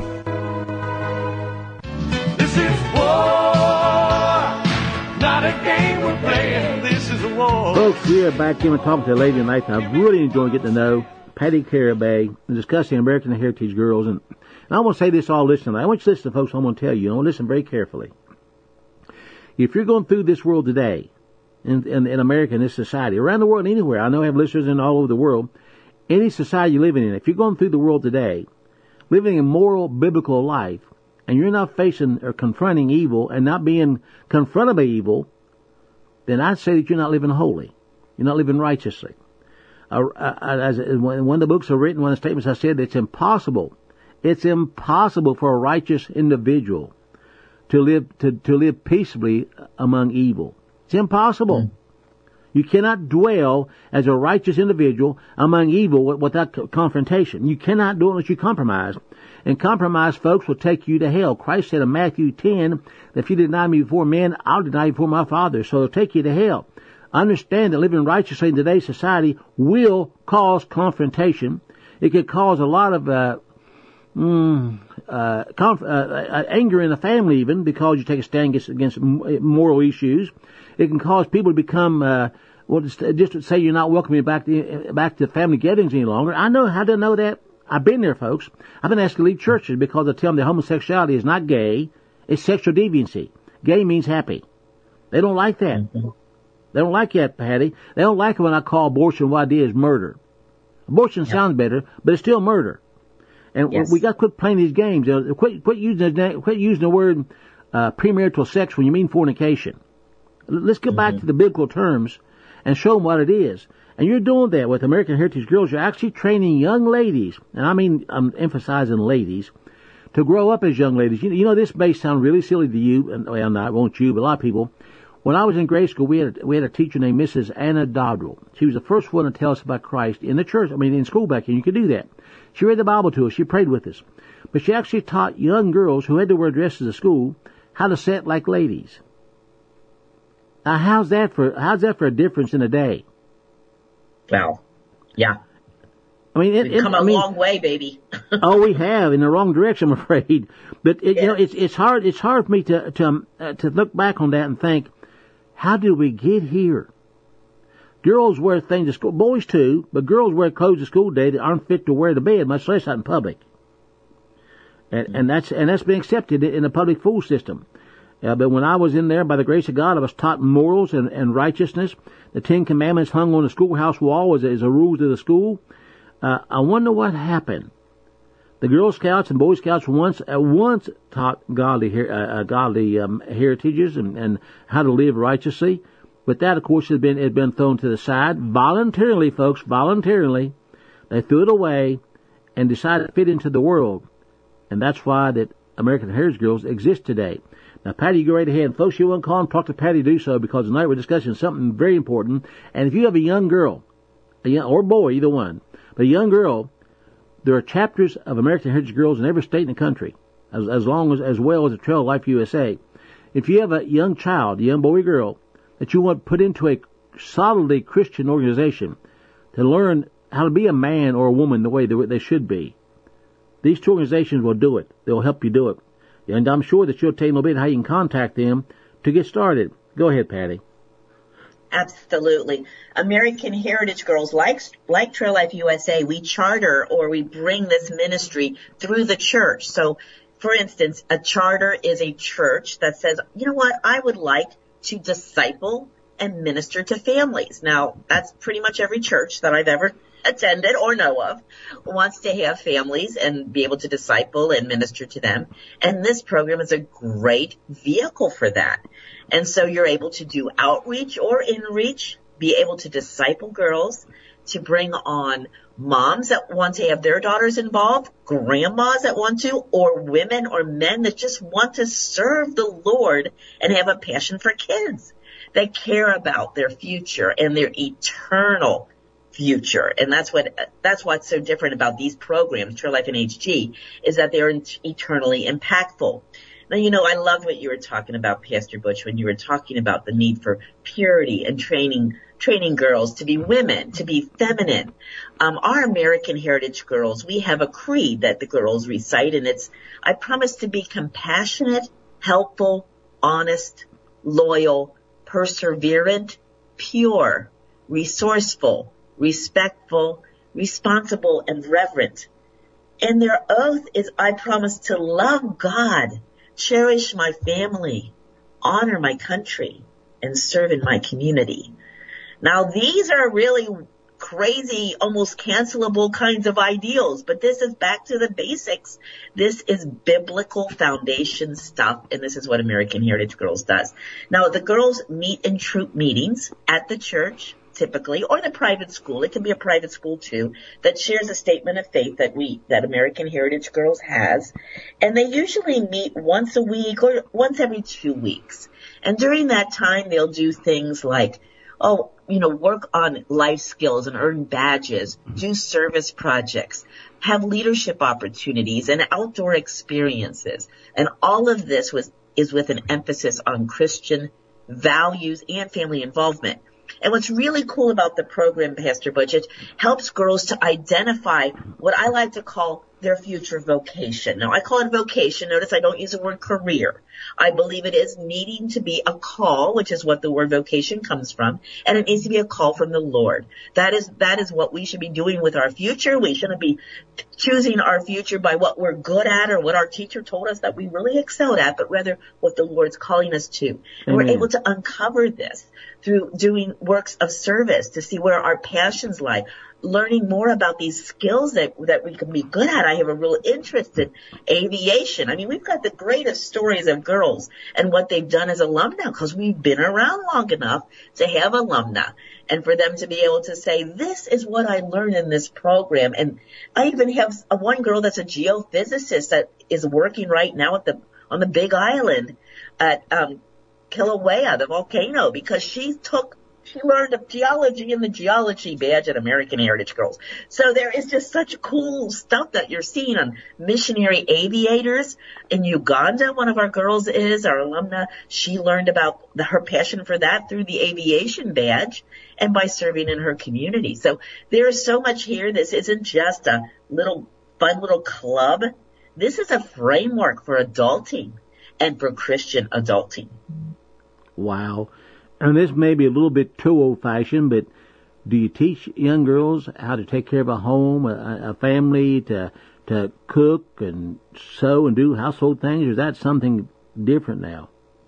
This is war, not a game we're playing. This is a war. Folks, we are back in. We're talking to a lady tonight that I've really enjoyed getting to know, Patty Carabay, and discussing American Heritage Girls. And, and I want to say this all listening. I want you to listen to folks. I'm going to tell you. I want to listen very carefully. If you're going through this world today, in, in, in America, in this society, around the world, anywhere, I know I have listeners in all over the world, any society you're living in, if you're going through the world today, living a moral, biblical life, and you're not facing or confronting evil and not being confronted by evil, then I'd say that you're not living holy. You're not living righteously. Uh, as, when one of the books are written, one of the statements I said, it's impossible. It's impossible for a righteous individual to live to, to live peaceably among evil. It's impossible. Mm. You cannot dwell as a righteous individual among evil without confrontation. You cannot do it unless you compromise. And compromise, folks, will take you to hell. Christ said in Matthew ten, that if you deny me before men, I'll deny you before my Father. So it'll take you to hell. Understand that living righteously in today's society will cause confrontation. It could cause a lot of uh, mm, uh, conf- uh, anger in the family, even because you take a stand against, against moral issues. It can cause people to become, uh, well, just, just to say you're not welcoming back to, back to family gatherings any longer. I know how to know that. I've been there, folks. I've been asked to leave churches because I tell them that homosexuality is not gay. It's sexual deviancy. Gay means happy. They don't like that. Mm-hmm. They don't like that, Patty. They don't like it when I call abortion what I did is murder. Abortion yeah. sounds better, but it's still murder. And yes. we got to quit playing these games. Quit, quit using the, quit using the word uh, premarital sex when you mean fornication. Let's get mm-hmm. back to the biblical terms and show them what it is. And you're doing that with American Heritage Girls. You're actually training young ladies, and I mean I'm emphasizing ladies, to grow up as young ladies. You know, you know this may sound really silly to you, and well, not won't you, but a lot of people. When I was in grade school, we had a, we had a teacher named Missus Anna Dodrell. She was the first one to tell us about Christ in the church. I mean, in school back then, you could do that. She read the Bible to us. She prayed with us. But she actually taught young girls who had to wear dresses to school how to sit like ladies. Now, how's that for how's that for a difference in a day? Well, yeah. I mean, it, We've come it, a I mean, long way, baby. Oh, we have in the wrong direction, I'm afraid. But it, Yeah. you know, it's it's hard it's hard for me to to um, uh, to look back on that and think, how did we get here? Girls wear things to school, boys too, but girls wear clothes to school day that aren't fit to wear to bed, much less out in public. And and that's and that's been accepted in the public school system. Uh, but when I was in there, by the grace of God, I was taught morals and, and righteousness. The Ten Commandments hung on the schoolhouse wall as, as a rule to the school. Uh, I wonder what happened. The Girl Scouts and Boy Scouts once uh, once taught godly her, uh, uh, godly um, heritages and, and how to live righteously, but that, of course, has been has been thrown to the side voluntarily, folks. Voluntarily, they threw it away and decided to fit into the world, and that's why that American Heritage Girls exist today. Now, Patty, you go right ahead, and folks, you want to call and talk to Patty, do so, because tonight we're discussing something very important. And if you have a young girl, a young, or boy, either one, but a young girl, there are chapters of American Heritage Girls in every state in the country, as, as long as, as well as the Trail of Life U S A. If you have a young child, a young boy or girl, that you want put into a solidly Christian organization to learn how to be a man or a woman the way they, they should be, these two organizations will do it. They'll help you do it. And I'm sure that you'll tell you a little bit how you can contact them to get started. Go ahead, Patty. Absolutely. American Heritage Girls, like, like Trail Life U S A, we charter or we bring this ministry through the church. So, for instance, a charter is a church that says, you know what, I would like to disciple and minister to families. Now, that's pretty much every church that I've ever attended or know of wants to have families and be able to disciple and minister to them. And this program is a great vehicle for that. And so you're able to do outreach or in-reach, be able to disciple girls, to bring on moms that want to have their daughters involved, grandmas that want to, or women or men that just want to serve the Lord and have a passion for kids. They care about their future and their eternal future. And that's what, that's what's so different about these programs, Trail Life and H G, is that they're eternally impactful. Now, you know, I loved what you were talking about, Pastor Butch, when you were talking about the need for purity and training, training girls to be women, to be feminine. Um, our American Heritage Girls, we have a creed that the girls recite, and it's, I promise to be compassionate, helpful, honest, loyal, perseverant, pure, resourceful, respectful, responsible, and reverent. And their oath is, I promise to love God, cherish my family, honor my country, and serve in my community. Now, these are really crazy, almost cancelable kinds of ideals, but this is back to the basics. This is biblical foundation stuff, and this is what American Heritage Girls does. Now, the girls meet in troop meetings at the church, typically, or the private school. It can be a private school too, that shares a statement of faith that we, that American Heritage Girls has. And they usually meet once a week or once every two weeks. And during that time, they'll do things like, oh, you know, work on life skills and earn badges, do service projects, have leadership opportunities and outdoor experiences. And all of this was, is with an emphasis on Christian values and family involvement. And what's really cool about the program, Pastor Butch, it helps girls to identify what I like to call their future vocation. Now, I call it vocation. Notice I don't use the word career. I believe it is needing to be a call, which is what the word vocation comes from, and it needs to be a call from the Lord. That is, that is what we should be doing with our future. We shouldn't be choosing our future by what we're good at or what our teacher told us that we really excelled at, but rather what the Lord's calling us to. And mm-hmm. we're able to uncover this through doing works of service to see where our passions lie, learning more about these skills that that we can be good at. I have a real interest in aviation. I mean, we've got the greatest stories of girls and what they've done as alumni because we've been around long enough to have alumni and for them to be able to say, this is what I learned in this program. And I even have a, one girl that's a geophysicist that is working right now at the on the Big Island at um Kilauea, the volcano, because she took She learned of geology in the geology badge at American Heritage Girls. So there is just such cool stuff that you're seeing on missionary aviators. In Uganda, one of our girls is, our alumna, she learned about the, her passion for that through the aviation badge and by serving in her community. So there is so much here. This isn't just a little fun little club. This is a framework for adulting and for Christian adulting. Wow. And this may be a little bit too old-fashioned, but do you teach young girls how to take care of a home, a, a family, to to cook and sew and do household things, or is that something different now?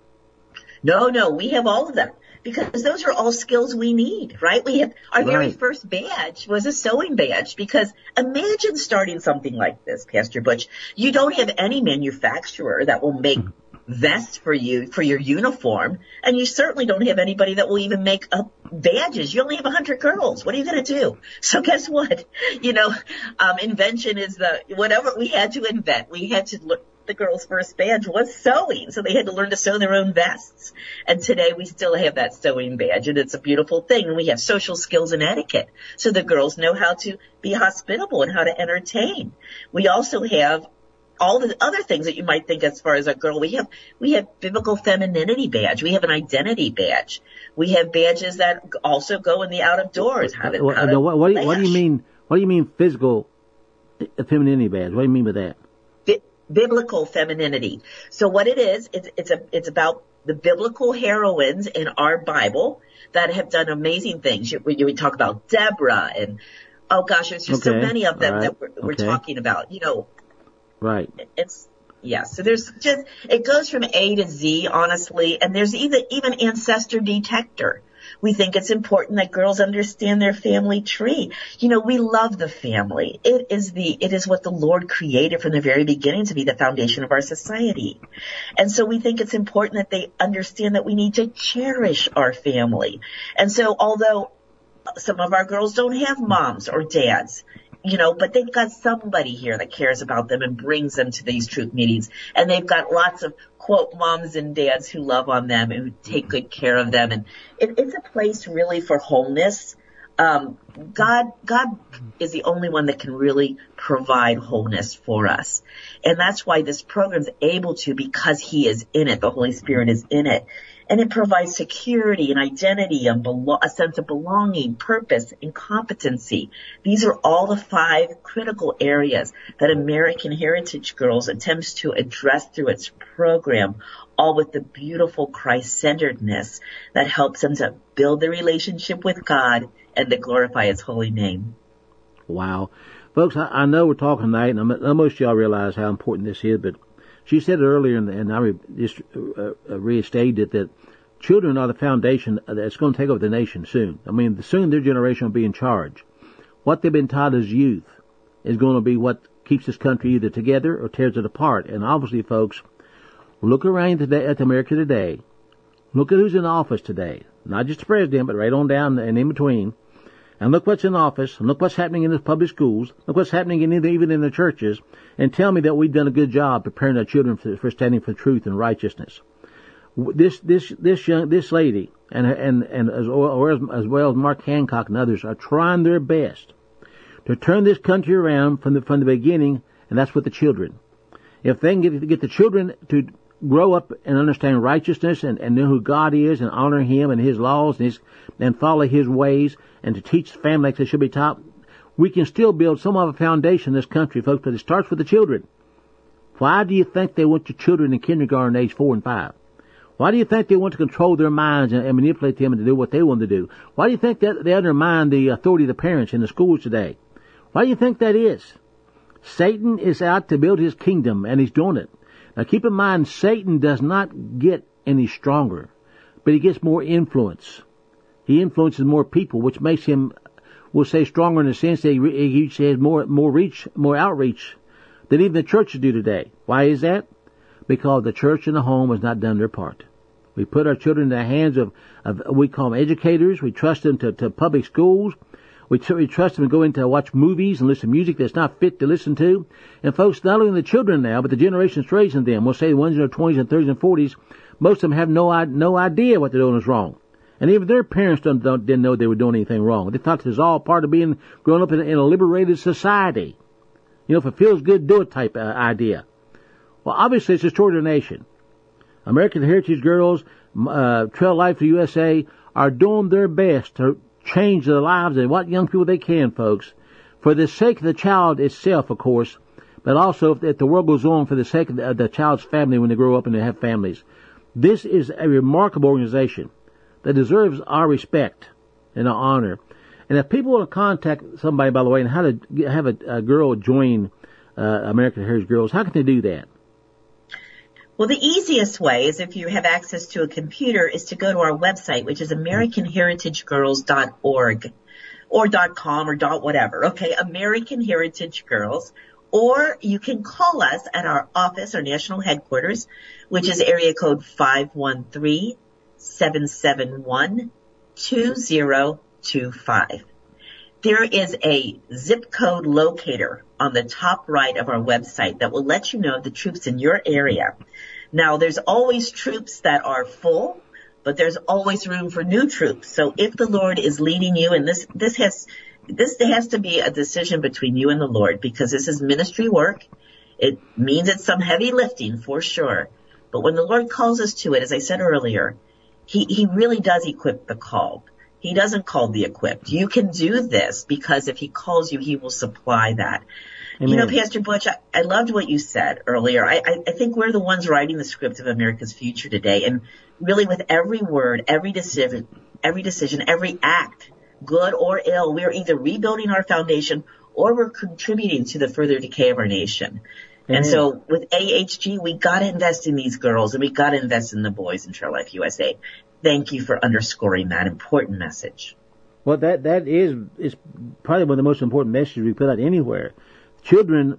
No, no, we have all of them, because those are all skills we need, right? We have our Right. very first badge was a sewing badge, because imagine starting something like this, Pastor Butch. You don't have any manufacturer that will make vests for you for your uniform, and you certainly don't have anybody that will even make up badges. You only have a hundred girls. What are you going to do? So guess what? You know, um, invention is the whatever we had to invent. We had to look. The girls' first badge was sewing, so they had to learn to sew their own vests. And today we still have that sewing badge, and it's a beautiful thing. And we have social skills and etiquette, so the girls know how to be hospitable and how to entertain. We also have all the other things that you might think as far as a girl. We have we have biblical femininity badge. We have an identity badge. We have badges that also go in the out of doors. How to, how to what, what, do you, what do you mean? What do you mean physical femininity badge? What do you mean by that? Bi- biblical femininity. So what it is, it's it's a it's about the biblical heroines in our Bible that have done amazing things. You, we, we talk about Deborah and oh gosh, there's just okay. so many of them right. that we're, we're okay. talking about. You know. Right. It's, yeah, so there's just, it goes from A to Z, honestly, and there's even, even ancestor detector. We think it's important that girls understand their family tree. You know, we love the family. It is the, it is what the Lord created from the very beginning to be the foundation of our society. And so we think it's important that they understand that we need to cherish our family. And so although some of our girls don't have moms or dads, you know, but they've got somebody here that cares about them and brings them to these troop meetings. And they've got lots of, quote, moms and dads who love on them and who take good care of them. And it, it's a place really for wholeness. Um, God, God is the only one that can really provide wholeness for us. And that's why this program's able to, because He is in it. The Holy Spirit is in it. And it provides security and identity and belo- a sense of belonging, purpose, and competency. These are all the five critical areas that American Heritage Girls attempts to address through its program, all with the beautiful Christ-centeredness that helps them to build the relationship with God and to glorify His holy name. Wow. Folks, I, I know we're talking tonight, and I'm, most of y'all realize how important this is, but she said it earlier, and, and I re, just uh, uh, restated it, that children are the foundation that's going to take over the nation soon. I mean, soon their generation will be in charge. What they've been taught as youth is going to be what keeps this country either together or tears it apart. And obviously, folks, look around today at America today. Look at who's in office today. Not just the president, but right on down and in between. And look what's in office, and look what's happening in the public schools, look what's happening in the, even in the churches, and tell me that we've done a good job preparing our children for, for standing for truth and righteousness. This, this, this young, this lady, and, and, and as, or as, as well as Mark Hancock and others are trying their best to turn this country around from the, from the beginning, and that's with the children. If they can get, get the children to grow up and understand righteousness and, and know who God is and honor Him and His laws and, his, and follow His ways and to teach the family like they should be taught, we can still build some of a foundation in this country, folks, but it starts with the children. Why do you think they want your children in kindergarten age four and five? Why do you think they want to control their minds and, and manipulate them and to do what they want to do? Why do you think that they undermine the authority of the parents in the schools today? Why do you think that is? Satan is out to build his kingdom, and he's doing it. Now keep in mind, Satan does not get any stronger, but he gets more influence. He influences more people, which makes him, we'll say, stronger in the sense that he, he has more, more reach, more outreach than even the churches do today. Why is that? Because the church and the home has not done their part. We put our children in the hands of, of we call them educators. We trust them to, to public schools. We, t- we trust them to go in to watch movies and listen to music that's not fit to listen to. And folks, not only the children now, but the generations raising them, we'll say the ones in their twenties and thirties and forties, most of them have no, no idea what they're doing is wrong. And even their parents don't, don't, didn't know they were doing anything wrong. They thought this was all part of being growing up in, in a liberated society. You know, if it feels good, do it type uh, idea. Well, obviously, it's destroyed our nation. American Heritage Girls, uh, Trail of Life U S A are doing their best to change their lives and what young people they can, folks, for the sake of the child itself, of course, but also if, if the world goes on for the sake of the, of the child's family when they grow up and they have families. This is a remarkable organization that deserves our respect and our honor. And if people want to contact somebody, by the way, and how to get, have a, a girl join uh, American Heritage Girls, how can they do that? Well, the easiest way is if you have access to a computer is to go to our website, which is american heritage girls dot org or .com or dot whatever. Okay, American Heritage Girls. Or you can call us at our office, our national headquarters, which is area code five one three, seven seven one, two zero two five. There is a zip code locator on the top right of our website that will let you know the troops in your area. Now, there's always troops that are full, but there's always room for new troops. So if the Lord is leading you, and this, this has, this has to be a decision between you and the Lord, because this is ministry work. It means it's some heavy lifting for sure. But when the Lord calls us to it, as I said earlier, he, he really does equip the called. He doesn't call the equipped. You can do this because if he calls you, he will supply that. Amen. You know, Pastor Butch, I, I loved what you said earlier. I, I, I think we're the ones writing the script of America's future today. And really with every word, every decision, every decision, every act, good or ill, we're either rebuilding our foundation or we're contributing to the further decay of our nation. Amen. And so with A H G, we got to invest in these girls and we got to invest in the boys in Trail Life U S A. Thank you for underscoring that important message. Well, that that is is probably one of the most important messages we put out anywhere. Children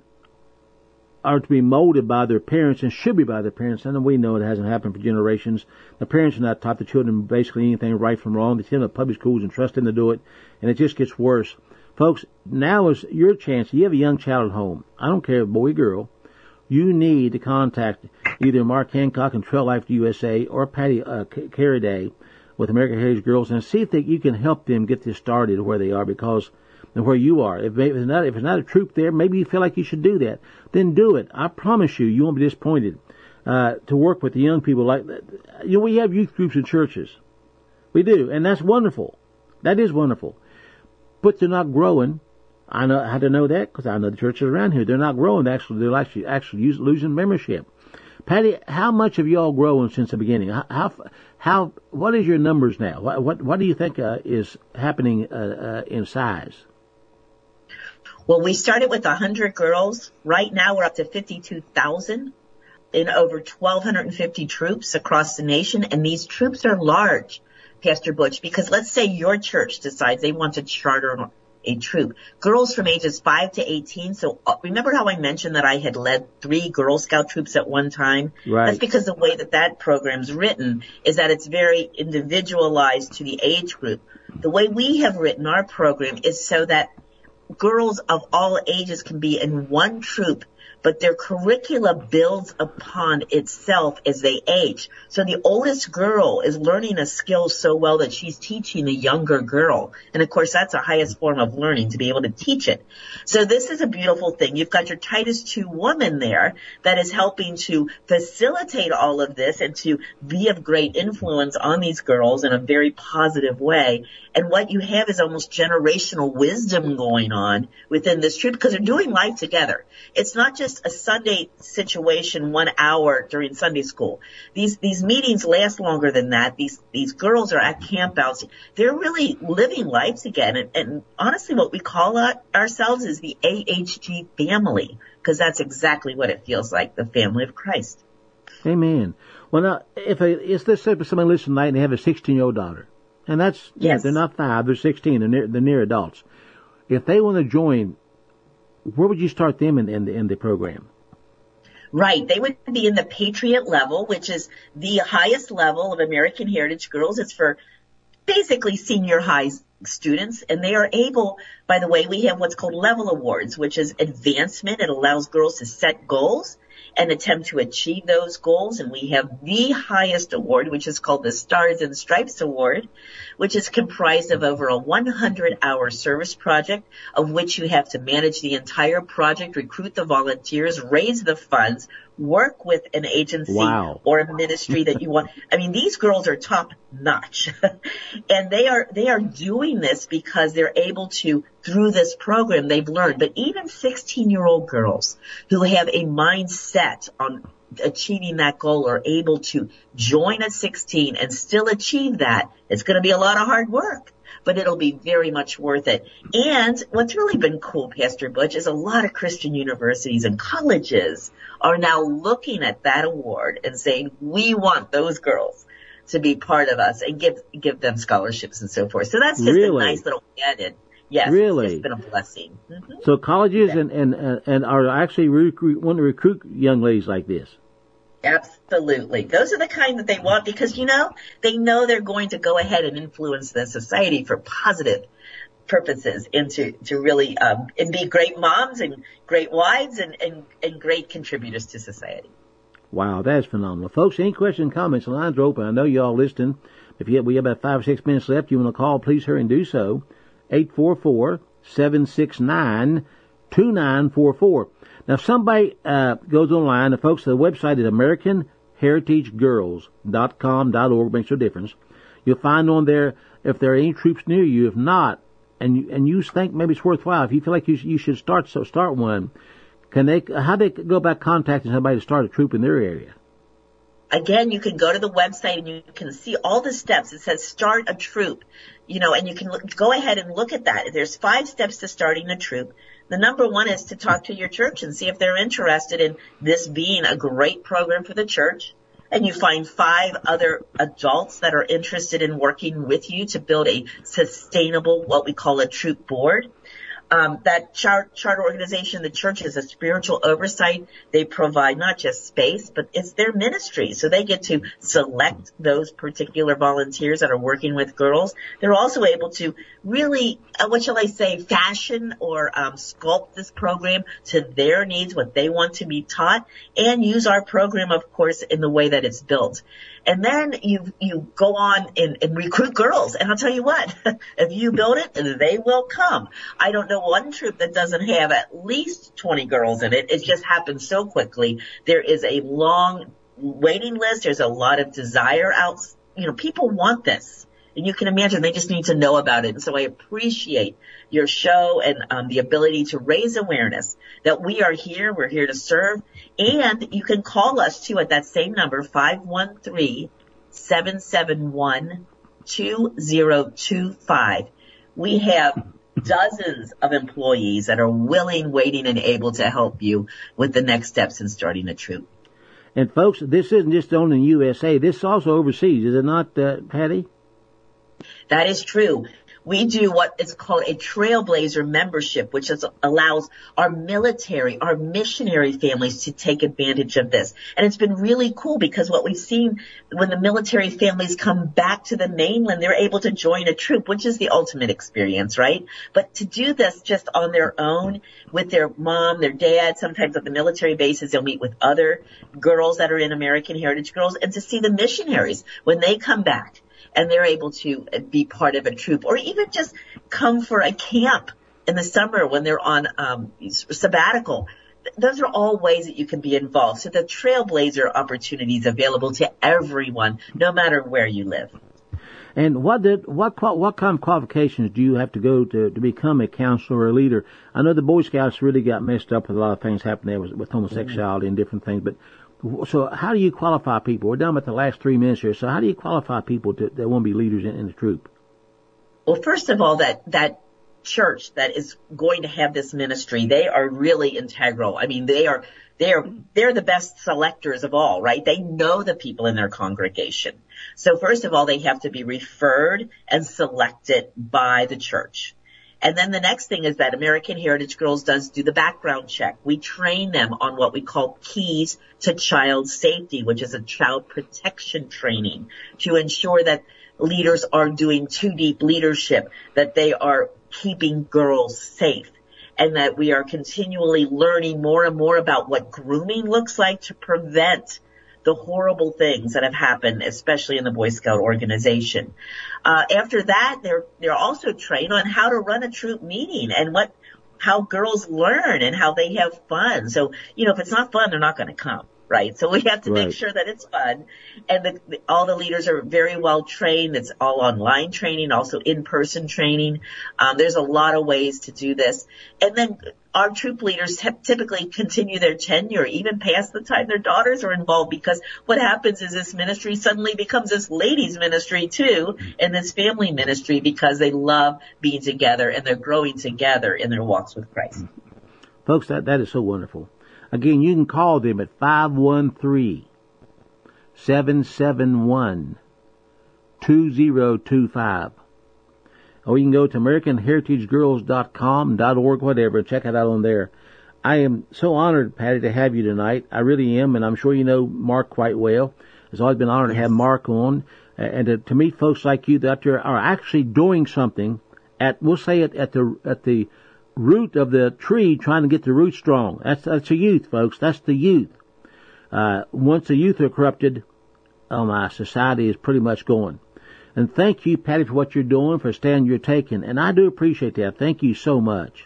are to be molded by their parents and should be by their parents. And we know it hasn't happened for generations. The parents are not taught the children basically anything right from wrong. They send them to public schools and trust them to do it, and it just gets worse. Folks, now is your chance. You have a young child at home. I don't care, boy or girl. You need to contact either Mark Hancock and Trail Life U S A or Patty uh, Carriday with American Heritage Girls and see if they, you can help them get this started where they are, because and where you are. If, if it's not if it's not a troop there, maybe you feel like you should do that. Then do it. I promise you, you won't be disappointed. Uh, to work with the young people like that. You know, we have youth groups in churches. We do, and that's wonderful. That is wonderful. But they're not growing. I know how to know that because I know the churches around here. They're not growing. Actually, they're actually actually use, losing membership. Patty, how much have y'all grown since the beginning? How, how, how what is your numbers now? What, what, what do you think uh, is happening uh, uh, in size? Well, we started with one hundred girls. Right now, we're up to fifty-two thousand in over twelve fifty troops across the nation. And these troops are large, Pastor Butch, because let's say your church decides they want to charter a troop. Girls from ages five to eighteen. So uh, remember how I mentioned that I had led three Girl Scout troops at one time? Right. That's because the way that that program's written is that it's very individualized to the age group. The way we have written our program is so that girls of all ages can be in one troop, but their curricula builds upon itself as they age. So the oldest girl is learning a skill so well that she's teaching the younger girl. And of course, that's the highest form of learning, to be able to teach it. So this is a beautiful thing. You've got your Titus two woman there that is helping to facilitate all of this and to be of great influence on these girls in a very positive way. And what you have is almost generational wisdom going on within this troop because they're doing life together. It's not just a Sunday situation, one hour during Sunday school. These these meetings last longer than that. These these girls are at campouts. They're really living lives again. And, and honestly, what we call ourselves is the A H G family, because that's exactly what it feels like, the family of Christ. Amen. Well, now, if a, it's let's say somebody listens tonight and they have a sixteen-year-old daughter, and that's yes. yeah, they're not five, they're sixteen, they're near, they're near adults. If they want to join, where would you start them in, in, the, in the program? Right. They would be in the Patriot level, which is the highest level of American Heritage Girls. It's for basically senior high students. And they are able, by the way, we have what's called level awards, which is advancement. It allows girls to set goals. and attempt to achieve those goals. And we have the highest award, which is called the Stars and Stripes Award, which is comprised of over a one hundred hour service project, of which you have to manage the entire project, recruit the volunteers, raise the funds, work with an agency wow. or a ministry that you want. I mean, these girls are top notch and they are, they are doing this because they're able to, through this program, they've learned. But even sixteen year old girls who have a mindset on achieving that goal are able to join at sixteen and still achieve that. It's going to be a lot of hard work, but it'll be very much worth it. And what's really been cool, Pastor Butch, is a lot of Christian universities and colleges are now looking at that award and saying, we want those girls to be part of us, and give give them scholarships and so forth. So that's just really? a nice little added. Yes, really? It's been a blessing. Mm-hmm. So colleges yeah. and, and, and are actually recruit, want to recruit young ladies like this. Absolutely. Those are the kind that they want because, you know, they know they're going to go ahead and influence the society for positive purposes and to, to really um, and be great moms and great wives and, and, and great contributors to society. Wow, that's phenomenal. Folks, any questions and comments, the lines are open. I know you all listening. If you have, we have about five or six minutes left, you want to call, please hurry and do so. eight four four, seven six nine, two nine four four. Now, if somebody uh, goes online, the folks, the website is American Heritage Girls dot com dot org, makes no difference. You'll find on there if there are any troops near you. If not, and you, and you think maybe it's worthwhile, if you feel like you, you should start so start one, can they? How do they go about contacting somebody to start a troop in their area? Again, you can go to the website and you can see all the steps. It says start a troop, you know, and you can look, go ahead and look at that. There's five steps to starting a troop. The number one is to talk to your church and see if they're interested in this being a great program for the church. And you find five other adults that are interested in working with you to build a sustainable, what we call a troop board. Um, that char- charter organization, the church, is a spiritual oversight. They provide not just space, but it's their ministry. So they get to select those particular volunteers that are working with girls. They're also able to really, uh, what shall I say, fashion or um, sculpt this program to their needs, what they want to be taught, and use our program, of course, in the way that it's built. And then you you go on and, and recruit girls. And I'll tell you what, if you build it, they will come. I don't know one troop that doesn't have at least twenty girls in it. It just happens so quickly. There is a long waiting list. There's a lot of desire out. You know, people want this. And you can imagine they just need to know about it. And so I appreciate your show and um, the ability to raise awareness that we are here. We're here to serve. And you can call us, too, at that same number, five one three, seven seven one, two zero two five. We have dozens of employees that are willing, waiting, and able to help you with the next steps in starting a troop. And, folks, this isn't just only in the U S A. This is also overseas, is it not, uh, Patty? That is true. We do what is called a Trailblazer membership, which is, allows our military, our missionary families to take advantage of this. And it's been really cool because what we've seen when the military families come back to the mainland, they're able to join a troop, which is the ultimate experience, right? But to do this just on their own with their mom, their dad, sometimes at the military bases, they'll meet with other girls that are in American Heritage Girls, and to see the missionaries when they come back and they're able to be part of a troop, or even just come for a camp in the summer when they're on um, sabbatical. Those are all ways that you can be involved. So the Trailblazer opportunity is available to everyone, no matter where you live. And what did what what kind of qualifications do you have to go to to become a counselor or a leader? I know the Boy Scouts really got messed up with a lot of things happening there with, with homosexuality and different things, but so how do you qualify people? We're down with the last three minutes here. So how do you qualify people to, that want to be leaders in, in the troop? Well, first of all, that, that church that is going to have this ministry, they are really integral. I mean, they are, they are, they're the best selectors of all, right? They know the people in their congregation. So first of all, they have to be referred and selected by the church. And then the next thing is that American Heritage Girls does do the background check. We train them on what we call keys to child safety, which is a child protection training to ensure that leaders are doing too deep leadership, that they are keeping girls safe. and that we are continually learning more and more about what grooming looks like to prevent the horrible things that have happened, especially in the Boy Scout organization. Uh, after that, they're, they're also trained on how to run a troop meeting and what, how girls learn and how they have fun. So, you know, if it's not fun, they're not going to come. Right. So we have to right. make sure that it's fun. And the, the, all the leaders are very well trained. It's all online training, also in-person training. Um, there's a lot of ways to do this. And then our troop leaders t- typically continue their tenure even past the time their daughters are involved, because what happens is this ministry suddenly becomes this ladies ministry too, and this family ministry, because they love being together and they're growing together in their walks with Christ. Folks, that, that is so wonderful. Again, you can call them at five one three, seven seven one, two zero two five. Or you can go to American Heritage Girls dot com, .org, whatever, check it out on there. I am so honored, Patty, to have you tonight. I really am, and I'm sure you know Mark quite well. It's always been an honor to have Mark on, and to, to meet folks like you that are actually doing something at, we'll say it, at the, at the, root of the tree, trying to get the root strong. That's that's the youth, folks. That's the youth. Uh, once the youth are corrupted, oh my, society is pretty much going. And thank you, Patty, for what you're doing, for stand you're taking. And I do appreciate that. Thank you so much.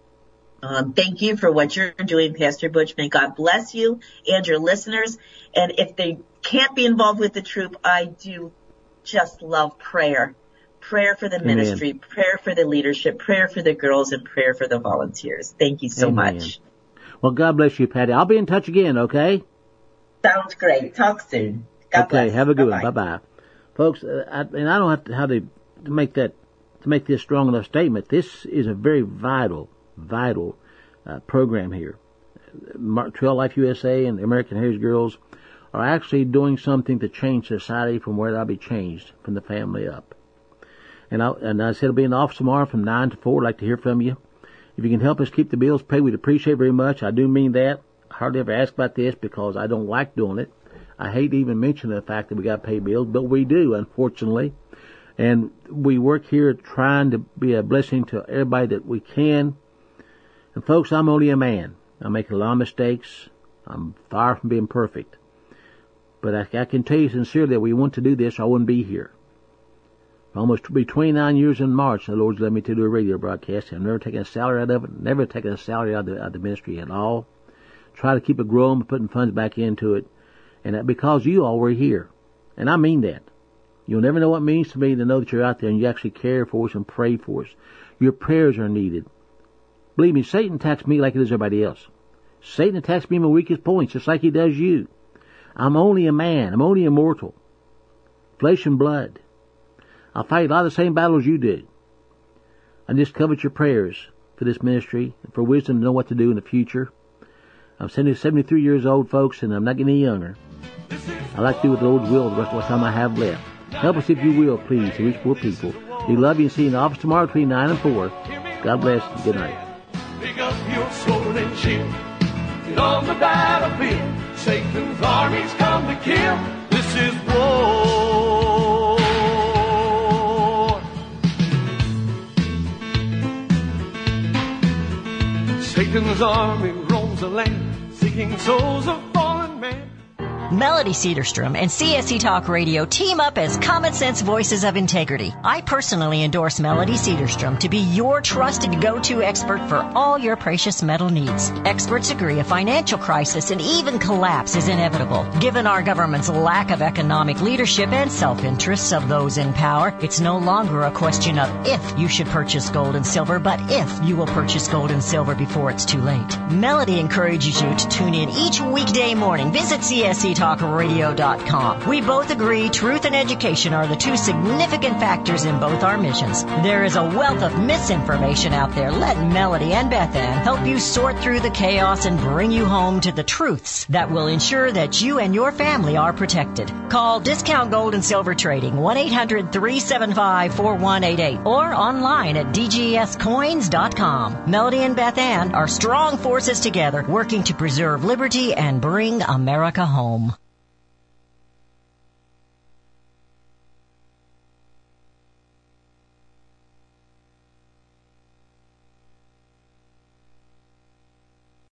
Um, thank you for what you're doing, Pastor Butch. May God bless you and your listeners. And if they can't be involved with the troop, I do just love prayer. Prayer for the Amen. Ministry, prayer for the leadership, prayer for the girls, and prayer for the volunteers. Thank you so Amen. much. Well, God bless you, Patty. I'll be in touch again, okay? Sounds great. Talk soon. God okay, bless. have a good Bye-bye. one. Bye-bye. Folks, uh, I, and I don't have to, how to, to make that, to make this strong enough statement. This is a very vital, vital uh, program here. Trail Life U S A and the American Heritage Girls are actually doing something to change society from where that'll be changed, from the family up. And I, and I said I'll be in the office tomorrow from nine to four. I'd like to hear from you. If you can help us keep the bills paid, we'd appreciate it very much. I do mean that. I hardly ever ask about this because I don't like doing it. I hate to even mention the fact that we got to pay bills, but we do, unfortunately. And we work here trying to be a blessing to everybody that we can. And folks, I'm only a man. I make a lot of mistakes. I'm far from being perfect. But I, I can tell you sincerely that we want to do this or I wouldn't be here. Almost be twenty-nine years in March, the Lord's led me to do a radio broadcast. I've never taken a salary out of it, never taken a salary out of the, out of the ministry at all. Try to keep it growing, putting funds back into it. And that because you all were here. And I mean that. You'll never know what it means to me to know that you're out there and you actually care for us and pray for us. Your prayers are needed. Believe me, Satan attacks me like he does everybody else. Satan attacks me in my weakest points, just like he does you. I'm only a man. I'm only a mortal. Flesh and blood. I'll fight a lot of the same battles you do. I just covet your prayers for this ministry and for wisdom to know what to do in the future. I'm seventy-three years old, folks, and I'm not getting any younger. I like to do what the Lord's will the rest of the time I have left. Help us, if you will, please, to reach more people. We love you and see you in the office tomorrow between nine and four. God bless and good night. Pick up your sword and shield. Get on the battlefield. Satan's armies come to kill. This is war. Satan's army roams the land, seeking souls of fallen men. Melody Cedarstrom and C S C Talk Radio team up as common sense voices of integrity. I personally endorse Melody Cedarstrom to be your trusted go-to expert for all your precious metal needs. Experts agree a financial crisis and even collapse is inevitable. Given our government's lack of economic leadership and self-interests of those in power, it's no longer a question of if you should purchase gold and silver, but if you will purchase gold and silver before it's too late. Melody encourages you to tune in each weekday morning. Visit C S C talk radio dot com. We both agree truth and education are the two significant factors in both our missions. There is a wealth of misinformation out there. Let Melody and Beth Ann help you sort through the chaos and bring you home to the truths that will ensure that you and your family are protected. Call Discount Gold and Silver Trading, one eight hundred three seven five four one eight eight, or online at d g s coins dot com. Melody and Beth Ann are strong forces together working to preserve liberty and bring America home.